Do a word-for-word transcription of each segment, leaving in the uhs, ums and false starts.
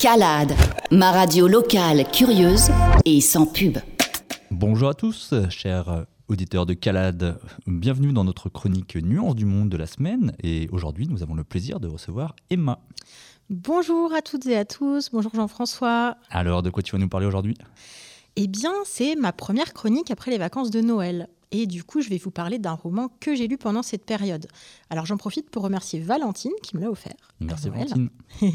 Calade, ma radio locale curieuse et sans pub. Bonjour à tous, chers auditeurs de Calade. Bienvenue dans notre chronique Nuances du monde de la semaine. Et aujourd'hui, nous avons le plaisir de recevoir Emma. Bonjour à toutes et à tous, bonjour Jean-François. Alors, de quoi tu vas nous parler aujourd'hui ? Eh bien, c'est ma première chronique après les vacances de Noël. Et du coup, je vais vous parler d'un roman que j'ai lu pendant cette période. Alors, j'en profite pour remercier Valentine qui me l'a offert. Merci Valentine.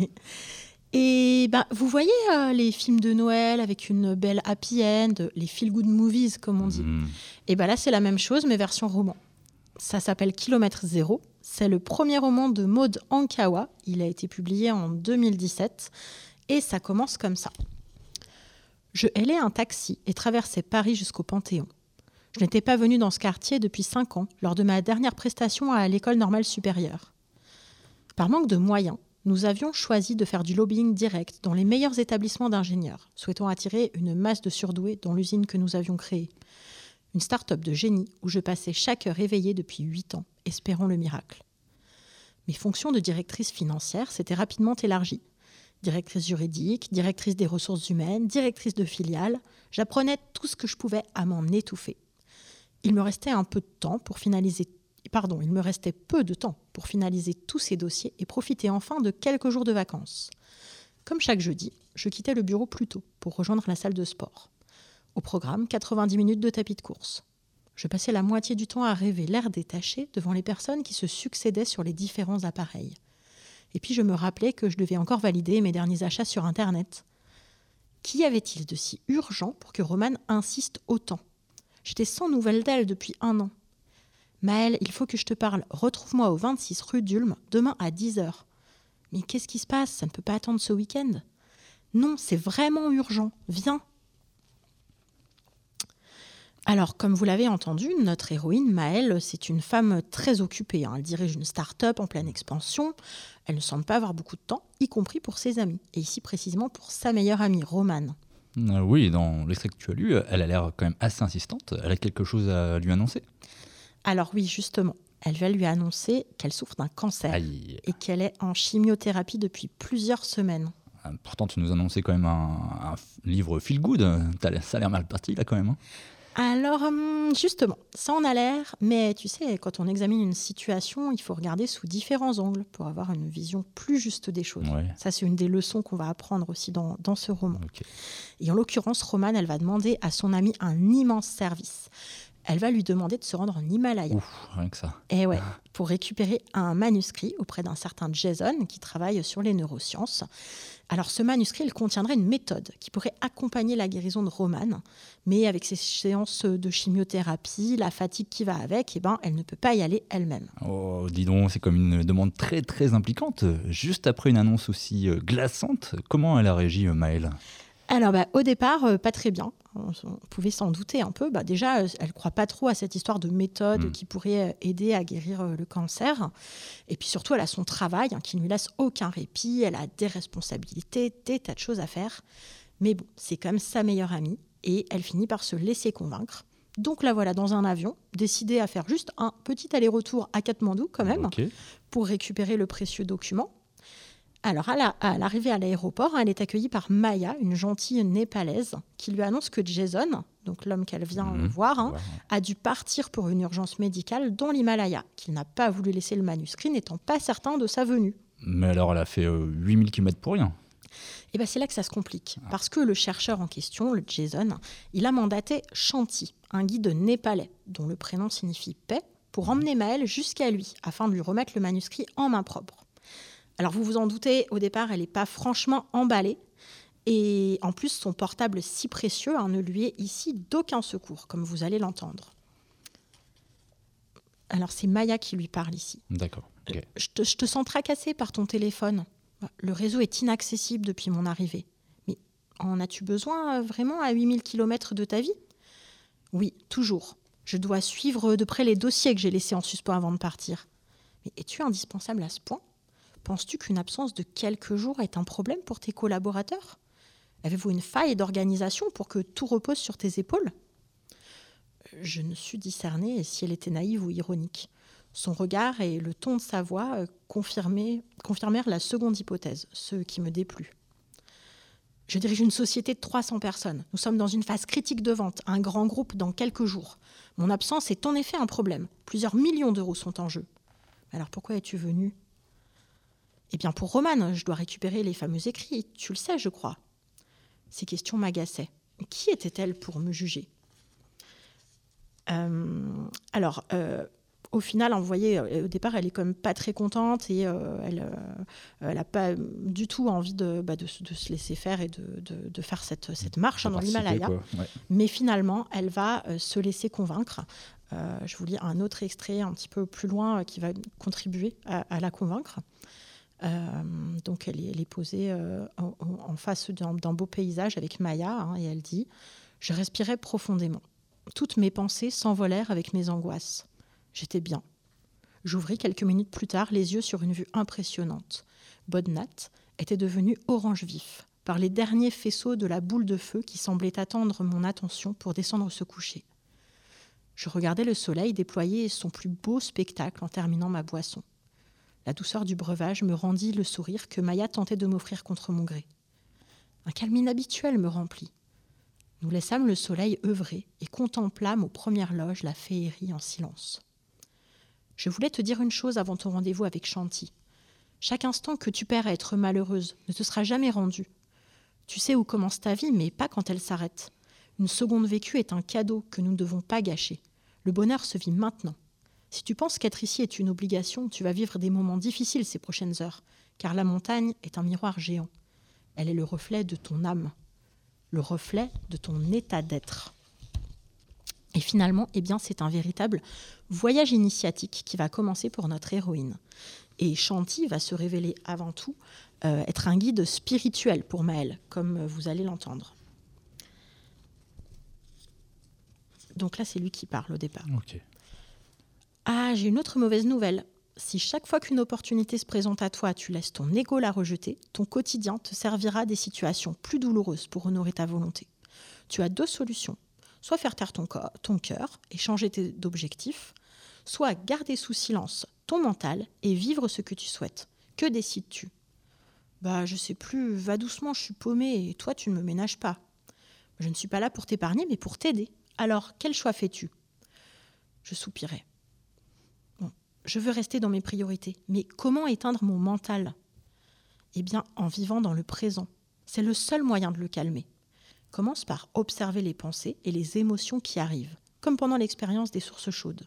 Et ben, vous voyez euh, les films de Noël avec une belle happy end, les feel-good movies comme on dit. Mmh. Et ben là, c'est la même chose, mais version roman. Ça s'appelle Kilomètre Zéro. C'est le premier roman de Maud Ankawa. Il a été publié en deux mille dix-sept. Et ça commence comme ça. Je hélais un taxi et traversais Paris jusqu'au Panthéon. Je n'étais pas venue dans ce quartier depuis cinq ans, lors de ma dernière prestation à l'École normale supérieure. Par manque de moyens, nous avions choisi de faire du lobbying direct dans les meilleurs établissements d'ingénieurs, souhaitant attirer une masse de surdoués dans l'usine que nous avions créée. Une start-up de génie où je passais chaque heure éveillée depuis huit ans, espérant le miracle. Mes fonctions de directrice financière s'étaient rapidement élargies. Directrice juridique, directrice des ressources humaines, directrice de filiale, j'apprenais tout ce que je pouvais à m'en étouffer. Il me restait un peu de temps pour finaliser Pardon, il me restait peu de temps pour finaliser tous ces dossiers et profiter enfin de quelques jours de vacances. Comme chaque jeudi, je quittais le bureau plus tôt pour rejoindre la salle de sport. Au programme, quatre-vingt-dix minutes de tapis de course. Je passais la moitié du temps à rêver l'air détaché devant les personnes qui se succédaient sur les différents appareils. Et puis je me rappelais que je devais encore valider mes derniers achats sur Internet. Qu'y avait-il de si urgent pour que Romane insiste autant ? J'étais sans nouvelles d'elle depuis un an. Maëlle, il faut que je te parle. Retrouve-moi au vingt-six rue d'Ulm, demain à dix heures. Mais qu'est-ce qui se passe ? Ça ne peut pas attendre ce week-end. Non, c'est vraiment urgent. Viens. Alors, comme vous l'avez entendu, notre héroïne, Maëlle, c'est une femme très occupée. Hein. Elle dirige une start-up en pleine expansion. Elle ne semble pas avoir beaucoup de temps, y compris pour ses amis. Et ici, précisément, pour sa meilleure amie, Romane. Euh, oui, dans l'extrait que tu as lu, elle a l'air quand même assez insistante. Elle a quelque chose à lui annoncer ? Alors oui, justement, elle va lui annoncer qu'elle souffre d'un cancer. Aïe. Et qu'elle est en chimiothérapie depuis plusieurs semaines. Pourtant, tu nous annonçais quand même un, un livre feel good. Ça a l'air mal parti là quand même. Hein. Alors justement, ça en a l'air, mais tu sais, quand on examine une situation, il faut regarder sous différents angles pour avoir une vision plus juste des choses. Ouais. Ça, c'est une des leçons qu'on va apprendre aussi dans, dans ce roman. Okay. Et en l'occurrence, Romane, elle va demander à son amie un immense service. Elle va lui demander de se rendre en Himalaya. Ouf, rien que ça. Et ouais, pour récupérer un manuscrit auprès d'un certain Jason qui travaille sur les neurosciences. Alors ce manuscrit, il contiendrait une méthode qui pourrait accompagner la guérison de Romane, mais avec ses séances de chimiothérapie, la fatigue qui va avec, eh ben, elle ne peut pas y aller elle-même. Oh, dis donc, c'est comme une demande très très impliquante. Juste après une annonce aussi glaçante, comment elle a réagi, Maëlle ? Alors bah, au départ, euh, pas très bien. On, on pouvait s'en douter un peu. Bah, déjà, euh, elle ne croit pas trop à cette histoire de méthode mmh. qui pourrait aider à guérir euh, le cancer. Et puis surtout, elle a son travail hein, qui ne lui laisse aucun répit. Elle a des responsabilités, des tas de choses à faire. Mais bon, c'est quand même sa meilleure amie. Et elle finit par se laisser convaincre. Donc la voilà dans un avion, décidée à faire juste un petit aller-retour à Katmandou quand même, okay. pour récupérer le précieux document. Alors, à, la, à l'arrivée à l'aéroport, elle est accueillie par Maya, une gentille népalaise, qui lui annonce que Jason, donc l'homme qu'elle vient mmh. voir, hein, ouais. a dû partir pour une urgence médicale dans l'Himalaya, qu'il n'a pas voulu laisser le manuscrit, n'étant pas certain de sa venue. Mais alors, elle a fait euh, huit mille kilomètres pour rien. Et ben, c'est là que ça se complique, ah. parce que le chercheur en question, le Jason, il a mandaté Shanti, un guide népalais, dont le prénom signifie paix, pour emmener Maëlle jusqu'à lui, afin de lui remettre le manuscrit en main propre. Alors, vous vous en doutez, au départ, elle n'est pas franchement emballée. Et en plus, son portable si précieux hein, ne lui est ici d'aucun secours, comme vous allez l'entendre. Alors, c'est Maya qui lui parle ici. D'accord. Okay. Je, te, je te sens tracassée par ton téléphone. Le réseau est inaccessible depuis mon arrivée. Mais en as-tu besoin vraiment à huit mille kilomètres de ta vie ? Oui, toujours. Je dois suivre de près les dossiers que j'ai laissés en suspens avant de partir. Mais es-tu indispensable à ce point ? Penses-tu qu'une absence de quelques jours est un problème pour tes collaborateurs ? Avez-vous une faille d'organisation pour que tout repose sur tes épaules ? Je ne sus discerner si elle était naïve ou ironique. Son regard et le ton de sa voix confirmaient, confirmèrent la seconde hypothèse, ce qui me déplut. Je dirige une société de trois cents personnes. Nous sommes dans une phase critique de vente, un grand groupe dans quelques jours. Mon absence est en effet un problème. Plusieurs millions d'euros sont en jeu. Alors pourquoi es-tu venu ? Eh bien pour Romane, je dois récupérer les fameux écrits. Tu le sais, je crois. Ces questions m'agaçaient. Qui était-elle pour me juger ? euh, Alors... Euh, Au final, vous voyez, au départ, elle est quand même pas très contente et euh, elle n'a euh, pas du tout envie de, bah, de, de se laisser faire et de, de, de faire cette, cette marche hein, dans l'Himalaya. Ouais. Mais finalement, elle va euh, se laisser convaincre. Euh, je vous lis un autre extrait un petit peu plus loin euh, qui va contribuer à, à la convaincre. Euh, donc, elle est, elle est posée euh, en, en face d'un, d'un beau paysage avec Maya hein, et elle dit « Je respirais profondément. Toutes mes pensées s'envolèrent avec mes angoisses. J'étais bien. J'ouvris quelques minutes plus tard les yeux sur une vue impressionnante. Bodnat était devenu orange vif par les derniers faisceaux de la boule de feu qui semblait attendre mon attention pour descendre se coucher. Je regardais le soleil déployer son plus beau spectacle en terminant ma boisson. La douceur du breuvage me rendit le sourire que Maya tentait de m'offrir contre mon gré. Un calme inhabituel me remplit. Nous laissâmes le soleil œuvrer et contemplâmes aux premières loges la féerie en silence. Je voulais te dire une chose avant ton rendez-vous avec Shanti. Chaque instant que tu perds à être malheureuse ne te sera jamais rendu. Tu sais où commence ta vie, mais pas quand elle s'arrête. Une seconde vécue est un cadeau que nous ne devons pas gâcher. Le bonheur se vit maintenant. Si tu penses qu'être ici est une obligation, tu vas vivre des moments difficiles ces prochaines heures, car la montagne est un miroir géant. Elle est le reflet de ton âme, le reflet de ton état d'être. Et finalement, eh bien, c'est un véritable voyage initiatique qui va commencer pour notre héroïne. Et Shanti va se révéler avant tout euh, être un guide spirituel pour Maëlle, comme vous allez l'entendre. Donc là, c'est lui qui parle au départ. Ok. Ah, j'ai une autre mauvaise nouvelle. Si chaque fois qu'une opportunité se présente à toi, tu laisses ton ego la rejeter, ton quotidien te servira des situations plus douloureuses pour honorer ta volonté. Tu as deux solutions. Soit faire taire ton, corps, ton cœur et changer tes, d'objectifs, soit garder sous silence ton mental et vivre ce que tu souhaites. Que décides-tu ? Bah, je sais plus, va doucement, je suis paumée et toi, tu ne me ménages pas. Je ne suis pas là pour t'épargner, mais pour t'aider. Alors, quel choix fais-tu ? Je soupirais. Bon, je veux rester dans mes priorités, mais comment éteindre mon mental ? Eh bien, en vivant dans le présent. C'est le seul moyen de le calmer. Commence par observer les pensées et les émotions qui arrivent, comme pendant l'expérience des sources chaudes.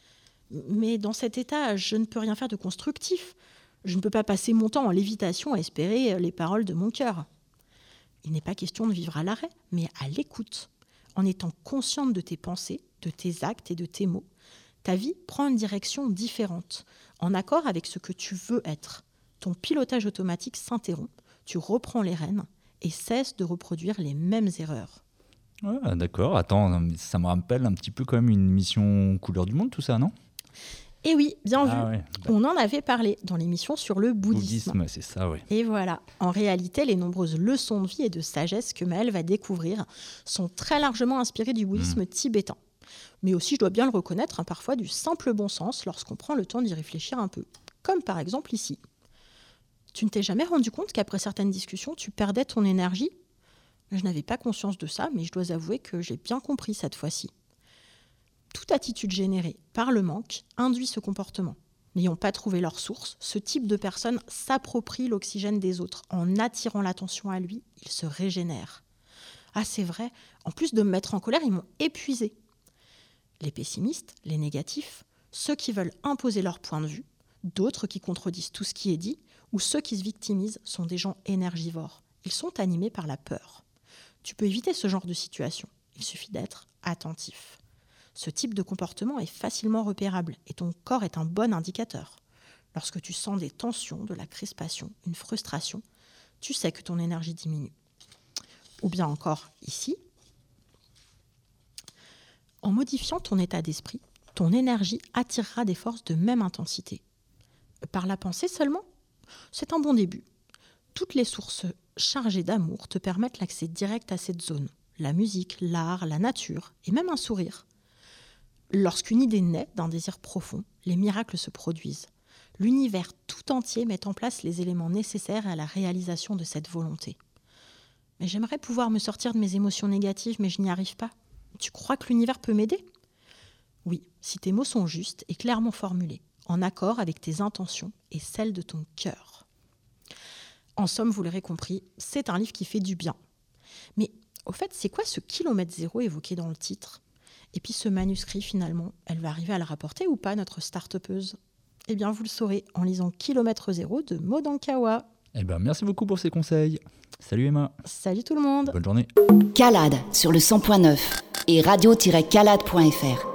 Mais dans cet état, je ne peux rien faire de constructif. Je ne peux pas passer mon temps en lévitation à espérer les paroles de mon cœur. Il n'est pas question de vivre à l'arrêt, mais à l'écoute. En étant consciente de tes pensées, de tes actes et de tes mots, ta vie prend une direction différente, en accord avec ce que tu veux être. Ton pilotage automatique s'interrompt, tu reprends les rênes, et cesse de reproduire les mêmes erreurs. Ouais, d'accord. Attends, ça me rappelle un petit peu quand même une mission Couleur du Monde, tout ça, non ? Eh oui, bien ah vu. Ouais. On en avait parlé dans l'émission sur le bouddhisme. Bouddhisme, c'est ça, oui. Et voilà. En réalité, les nombreuses leçons de vie et de sagesse que Maëlle va découvrir sont très largement inspirées du bouddhisme mmh. tibétain. Mais aussi, je dois bien le reconnaître, hein, parfois du simple bon sens lorsqu'on prend le temps d'y réfléchir un peu. Comme par exemple ici. Tu ne t'es jamais rendu compte qu'après certaines discussions, tu perdais ton énergie ? Je n'avais pas conscience de ça, mais je dois avouer que j'ai bien compris cette fois-ci. Toute attitude générée par le manque induit ce comportement. N'ayant pas trouvé leur source, ce type de personne s'approprie l'oxygène des autres. En attirant l'attention à lui, il se régénère. Ah, c'est vrai, en plus de me mettre en colère, ils m'ont épuisé. Les pessimistes, les négatifs, ceux qui veulent imposer leur point de vue, d'autres qui contredisent tout ce qui est dit, ou ceux qui se victimisent sont des gens énergivores. Ils sont animés par la peur. Tu peux éviter ce genre de situation. Il suffit d'être attentif. Ce type de comportement est facilement repérable et ton corps est un bon indicateur. Lorsque tu sens des tensions, de la crispation, une frustration, tu sais que ton énergie diminue. Ou bien encore ici, en modifiant ton état d'esprit, ton énergie attirera des forces de même intensité. Par la pensée seulement ? C'est un bon début. Toutes les sources chargées d'amour te permettent l'accès direct à cette zone. La musique, l'art, la nature et même un sourire. Lorsqu'une idée naît d'un désir profond, les miracles se produisent. L'univers tout entier met en place les éléments nécessaires à la réalisation de cette volonté. Mais j'aimerais pouvoir me sortir de mes émotions négatives, mais je n'y arrive pas. Tu crois que l'univers peut m'aider ? Oui, si tes mots sont justes et clairement formulés, en accord avec tes intentions et celles de ton cœur. En somme, vous l'aurez compris, c'est un livre qui fait du bien. Mais au fait, c'est quoi ce kilomètre zéro évoqué dans le titre ? Et puis ce manuscrit, finalement, elle va arriver à le rapporter ou pas, notre start-upeuse ? Eh bien, vous le saurez en lisant Kilomètre zéro de Maud Ankawa. Eh ben, merci beaucoup pour ces conseils. Salut Emma. Salut tout le monde. Bonne journée. Calade sur le cent point neuf et radio tiret calade point f r.